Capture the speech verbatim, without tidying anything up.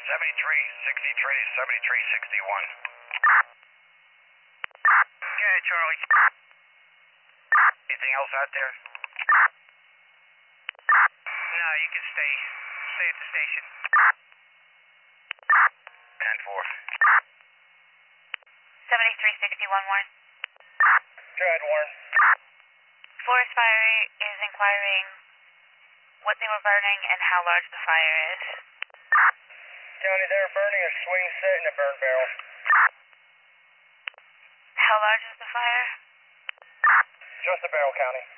seventy-three sixty-three, seventy-three sixty-one. Yeah, Charlie. Anything else out there? No, you can stay. Stay at the station. ten four. seventy-three sixty-one, Warren. Go ahead, Warren. Forest Fire is inquiring what they were burning and how large the fire is. County, they were burning a swing set and a burn barrel. How large is the fire? Just a barrel, County.